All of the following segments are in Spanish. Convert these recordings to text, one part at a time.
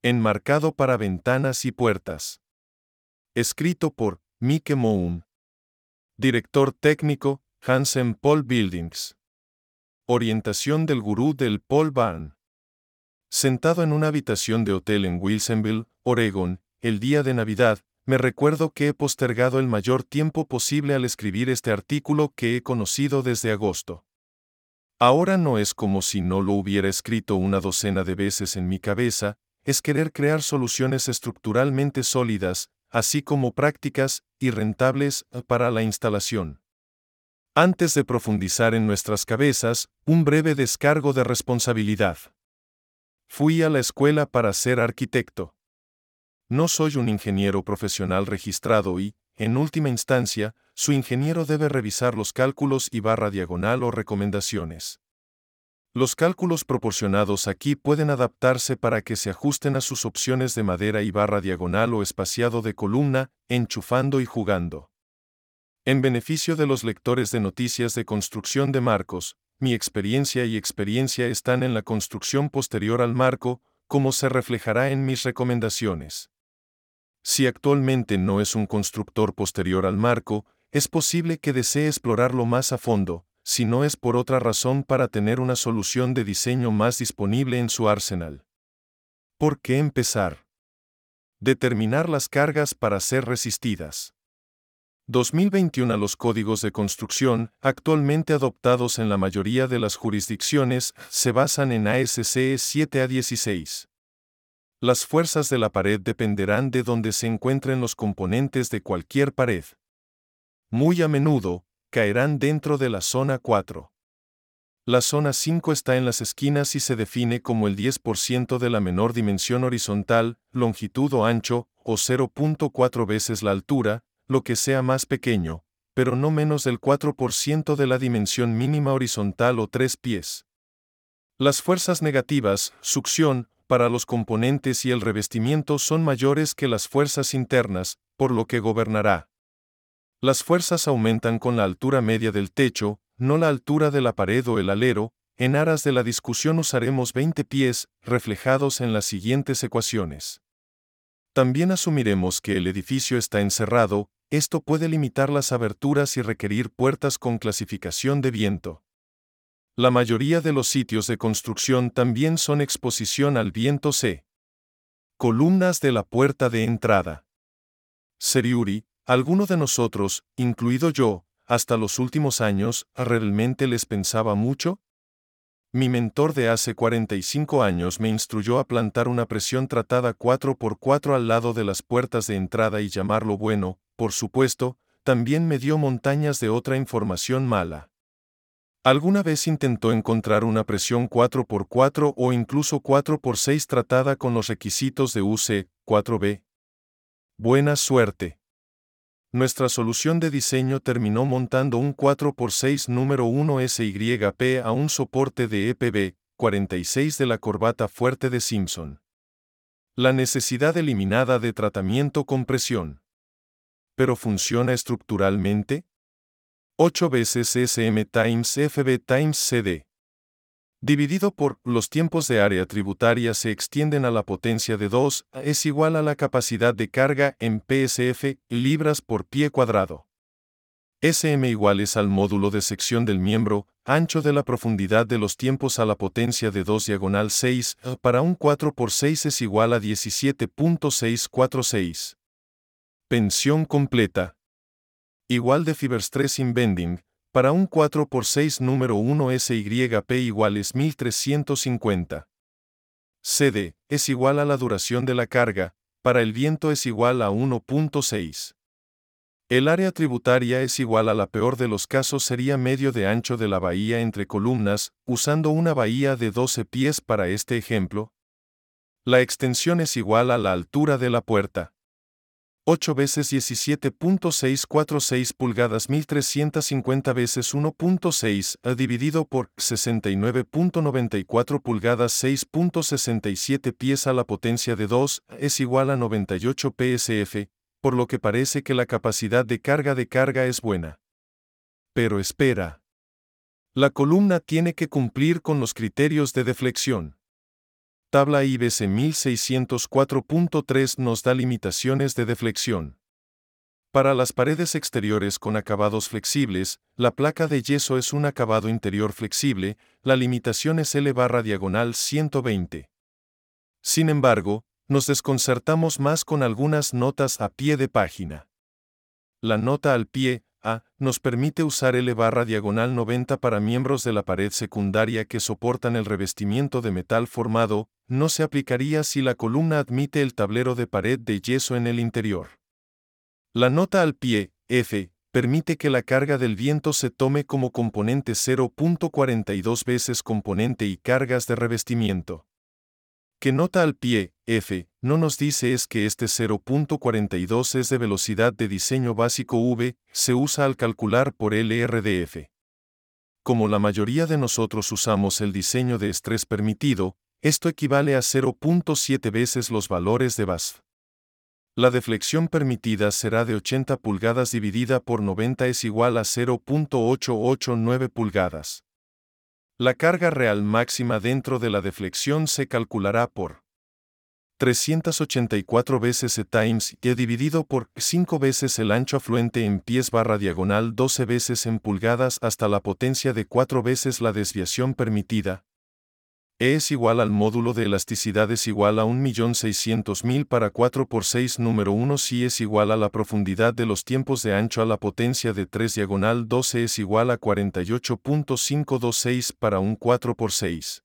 Enmarcado para ventanas y puertas. Escrito por Mike Moon. Director técnico, Hansen Pole Buildings. Orientación del gurú del pole barn. Sentado en una habitación de hotel en Wilsonville, Oregón, el día de Navidad, me recuerdo que he postergado el mayor tiempo posible al escribir este artículo que he conocido desde agosto. Ahora no es como si no lo hubiera escrito una docena de veces en mi cabeza, es querer crear soluciones estructuralmente sólidas, así como prácticas y rentables para la instalación. Antes de profundizar en nuestras cabezas, un breve descargo de responsabilidad. Fui a la escuela para ser arquitecto. No soy un ingeniero profesional registrado y, en última instancia, su ingeniero debe revisar los cálculos y barra diagonal o recomendaciones. Los cálculos proporcionados aquí pueden adaptarse para que se ajusten a sus opciones de madera y barra diagonal o espaciado de columna, enchufando y jugando. En beneficio de los lectores de noticias de construcción de marcos, mi experiencia están en la construcción posterior al marco, como se reflejará en mis recomendaciones. Si actualmente no es un constructor posterior al marco, es posible que desee explorarlo más a fondo, si no es por otra razón para tener una solución de diseño más disponible en su arsenal. ¿Por qué empezar? Determinar las cargas para ser resistidas. 2021. Los códigos de construcción, actualmente adoptados en la mayoría de las jurisdicciones, se basan en ASCE 7A16. Las fuerzas de la pared dependerán de donde se encuentren los componentes de cualquier pared. Muy a menudo, caerán dentro de la zona 4. La zona 5 está en las esquinas y se define como el 10% de la menor dimensión horizontal, longitud o ancho, o 0.4 veces la altura, lo que sea más pequeño, pero no menos del 4% de la dimensión mínima horizontal o 3 pies. Las fuerzas negativas, succión, para los componentes y el revestimiento son mayores que las fuerzas internas, por lo que gobernará. Las fuerzas aumentan con la altura media del techo, no la altura de la pared o el alero. En aras de la discusión usaremos 20 pies, reflejados en las siguientes ecuaciones. También asumiremos que el edificio está encerrado, esto puede limitar las aberturas y requerir puertas con clasificación de viento. La mayoría de los sitios de construcción también son exposición al viento C. Columnas de la puerta de entrada. Seriuri, alguno de nosotros, incluido yo, hasta los últimos años, ¿realmente les pensaba mucho? Mi mentor de hace 45 años me instruyó a plantar una presión tratada 4x4 al lado de las puertas de entrada y llamarlo bueno. Por supuesto, también me dio montañas de otra información mala. ¿Alguna vez intentó encontrar una presión 4x4 o incluso 4x6 tratada con los requisitos de UC 4B? Buena suerte. Nuestra solución de diseño terminó montando un 4x6 número 1 SYP a un soporte de EPB 46 de la corbata fuerte de Simpson. La necesidad eliminada de tratamiento con presión. ¿Pero funciona estructuralmente? 8 veces SM times FB times CD. Dividido por los tiempos de área tributaria se extienden a la potencia de 2, es igual a la capacidad de carga en PSF, libras por pie cuadrado. SM iguales al módulo de sección del miembro, ancho de la profundidad de los tiempos a la potencia de 2 diagonal 6, para un 4x6 es igual a 17.646. Pensión completa. Igual de Fiberstress in Bending, para un 4x6 número 1 SYP iguales 1350. CD, es igual a la duración de la carga, para el viento es igual a 1.6. El área tributaria es igual a la peor de los casos sería medio de ancho de la bahía entre columnas, usando una bahía de 12 pies para este ejemplo. La extensión es igual a la altura de la puerta. 8 veces 17.646 pulgadas 1350 veces 1.6 dividido por 69.94 pulgadas 6.67 pies a la potencia de 2 es igual a 98 PSF, por lo que parece que la capacidad de carga es buena. Pero espera. La columna tiene que cumplir con los criterios de deflexión. Tabla IBC 1604.3 nos da limitaciones de deflexión. Para las paredes exteriores con acabados flexibles, la placa de yeso es un acabado interior flexible, la limitación es L/120. Sin embargo, nos desconcertamos más con algunas notas a pie de página. La nota al pie, A, nos permite usar L/90 para miembros de la pared secundaria que soportan el revestimiento de metal formado, no se aplicaría si la columna admite el tablero de pared de yeso en el interior. La nota al pie, F, permite que la carga del viento se tome como componente 0.42 veces componente y cargas de revestimiento. Que nota al pie, F, no nos dice es que este 0.42 es de velocidad de diseño básico V, se usa al calcular por LRDF. Como la mayoría de nosotros usamos el diseño de estrés permitido, esto equivale a 0.7 veces los valores de BASF. La deflexión permitida será de 80 pulgadas dividida por 90 es igual a 0.889 pulgadas. La carga real máxima dentro de la deflexión se calculará por 384 veces E times Y dividido por 5 veces el ancho afluente en pies/diagonal 12 veces en pulgadas hasta la potencia de 4 veces la desviación permitida. E es igual al módulo de elasticidad es igual a 1.600.000 para 4 por 6 número 1 si es igual a la profundidad de los tiempos de ancho a la potencia de 3 diagonal 12 es igual a 48.526 para un 4 por 6.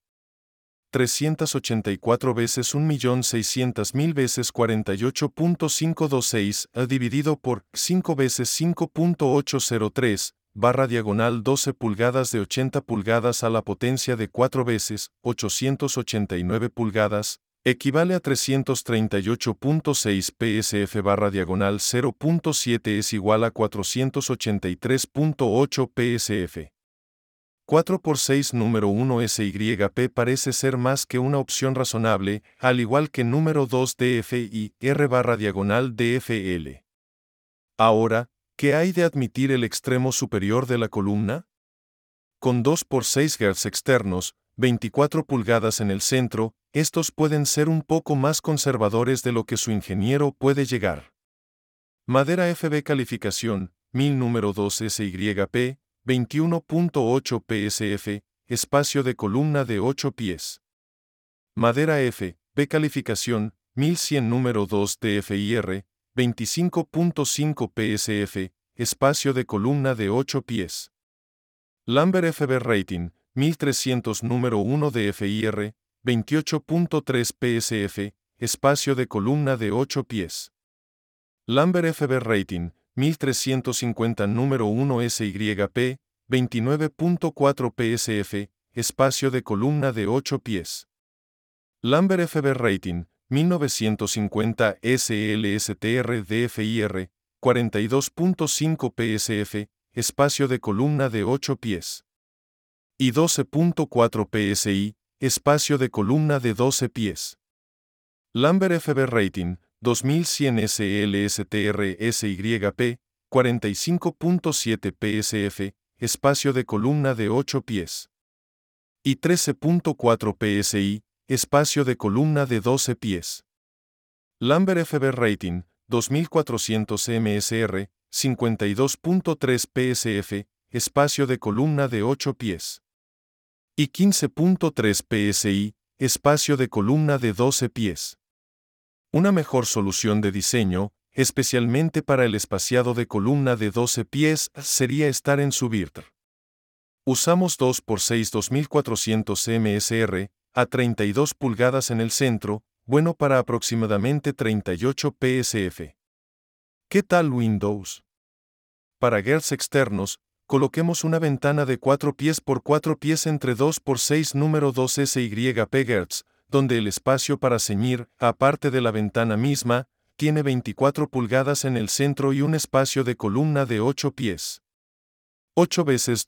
384 veces 1.600.000 veces 48.526 dividido por 5 veces 5.803 /diagonal 12 pulgadas de 80 pulgadas a la potencia de 4 veces 889 pulgadas, equivale a 338.6 psf/diagonal 0.7 es igual a 483.8 psf. 4 por 6 número 1 SYP parece ser más que una opción razonable, al igual que número 2 DFI R/diagonal DFL. Ahora, ¿qué hay de admitir el extremo superior de la columna? Con 2 por 6 Hz externos, 24 pulgadas en el centro, estos pueden ser un poco más conservadores de lo que su ingeniero puede llegar. Madera FB calificación, 1000 número 2 SYP, 21.8 psf, espacio de columna de 8 pies. Madera F, B calificación, 1100 número 2 DFIR, 25.5 psf, espacio de columna de 8 pies. Lumber FB rating, 1300 número 1 DFIR, 28.3 psf, espacio de columna de 8 pies. Lumber FB rating, 1350 número 1 SYP, 29.4 psf, espacio de columna de 8 pies. Lumber FB rating, 1950 SLSTR DFIR, 42.5 psf, espacio de columna de 8 pies. Y 12.4 psi, espacio de columna de 12 pies. Lumber FB rating, 2100 SLSTR SYP, 45.7 psf, espacio de columna de 8 pies. Y 13.4 psi, espacio de columna de 12 pies. Lumber FB rating, 2400 MSR, 52.3 psf, espacio de columna de 8 pies. Y 15.3 psi, espacio de columna de 12 pies. Una mejor solución de diseño, especialmente para el espaciado de columna de 12 pies, sería estar en su BIRT. Usamos 2 por 6 2400 MSR, a 32 pulgadas en el centro, bueno para aproximadamente 38 psf. ¿Qué tal Windows? Para Hz externos, coloquemos una ventana de 4 pies por 4 pies entre 2 por 6 número 2 SYP Hz, donde el espacio para ceñir, aparte de la ventana misma, tiene 24 pulgadas en el centro y un espacio de columna de 8 pies. 8 veces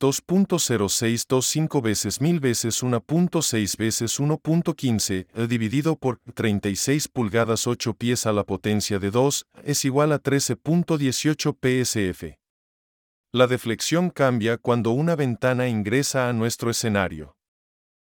2.0625 veces 1000 veces 1.6 veces 1.15 dividido por 36 pulgadas 8 pies a la potencia de 2 es igual a 13.18 psf. La deflexión cambia cuando una ventana ingresa a nuestro escenario.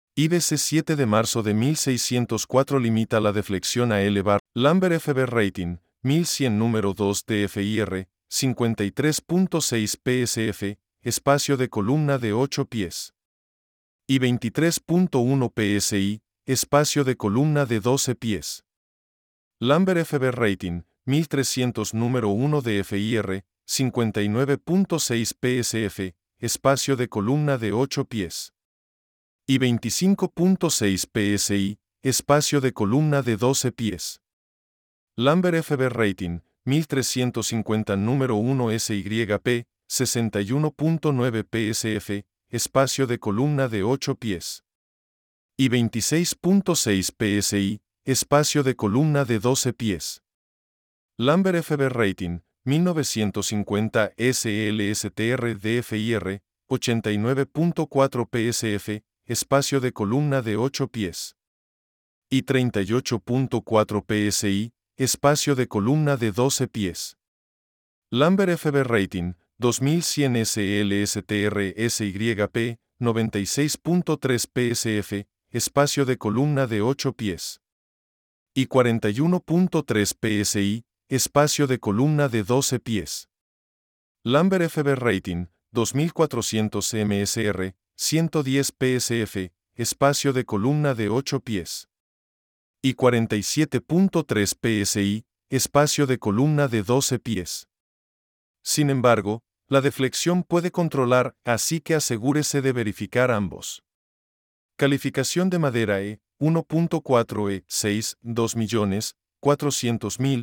IBC 7 de marzo de 1604 limita la deflexión a L bar. Lambert FB Rating, 1100 número 2 DFIR, 53.6 PSF, espacio de columna de 8 pies. Y 23.1 PSI, espacio de columna de 12 pies. Lambert FB Rating, 1300 número 1 DFIR, 59.6 PSF, espacio de columna de 8 pies. Y 25.6 PSI, espacio de columna de 12 pies. Lambert FB Rating, 1350 número 1 SYP, 61.9 PSF, espacio de columna de 8 pies. Y 26.6 PSI, espacio de columna de 12 pies. Lambert FB Rating, 1950 SLSTR DFIR, 89.4 PSF, espacio de columna de 8 pies. Y 38.4 PSI, espacio de columna de 12 pies. Lambert FB Rating, 2100 SLSTR SYP, 96.3 PSF, espacio de columna de 8 pies. Y 41.3 PSI, espacio de columna de 12 pies. Lambert FB Rating, 2400 MSR, 110 PSF, espacio de columna de 8 pies. Y 47.3 PSI, espacio de columna de 12 pies. Sin embargo, la deflexión puede controlar, así que asegúrese de verificar ambos. Calificación de madera E, 1.4 E, 6, 2.400.000,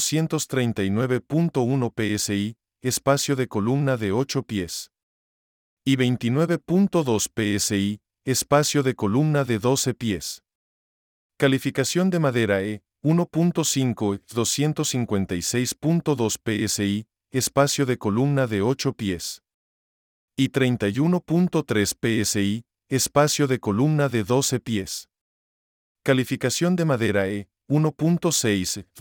239.1 PSI, espacio de columna de 8 pies. Y 29.2 PSI, espacio de columna de 12 pies. Calificación de madera E, 1.5 E, 256.2 PSI, espacio de columna de 8 pies. Y 31.3 PSI, espacio de columna de 12 pies. Calificación de madera E, 1.6 E,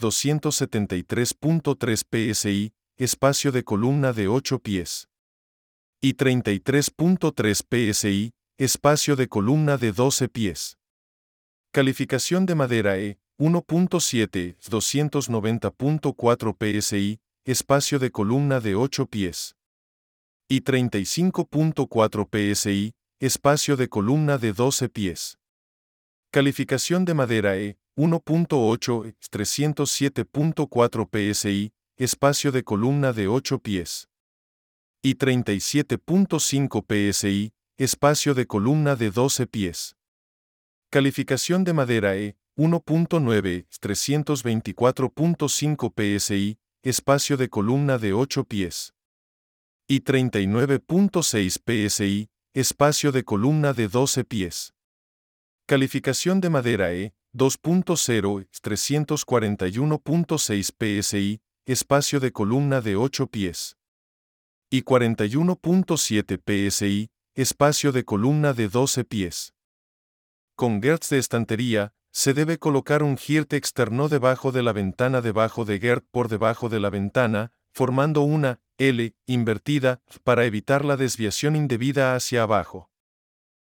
273.3 PSI, espacio de columna de 8 pies. Y 33.3 PSI, espacio de columna de 12 pies. Calificación de madera E, 1.7, 290.4 PSI, espacio de columna de 8 pies. Y 35.4 PSI, espacio de columna de 12 pies. Calificación de madera E, 1.8, 307.4 PSI, espacio de columna de 8 pies. Y 37.5 PSI, espacio de columna de 12 pies. Calificación de madera E, 1.9, 324.5 PSI, espacio de columna de 8 pies. Y 39.6 PSI, espacio de columna de 12 pies. Calificación de madera E, 2.0, 341.6 PSI, espacio de columna de 8 pies. Y 41.7 PSI, espacio de columna de 12 pies. Con Gertz de estantería, se debe colocar un jirt externo debajo de la ventana debajo de Gert por debajo de la ventana, formando una L invertida, para evitar la desviación indebida hacia abajo.